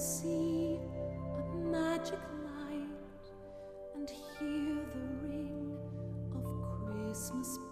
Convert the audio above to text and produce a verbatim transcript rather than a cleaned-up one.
see a magic light and hear the ring of Christmas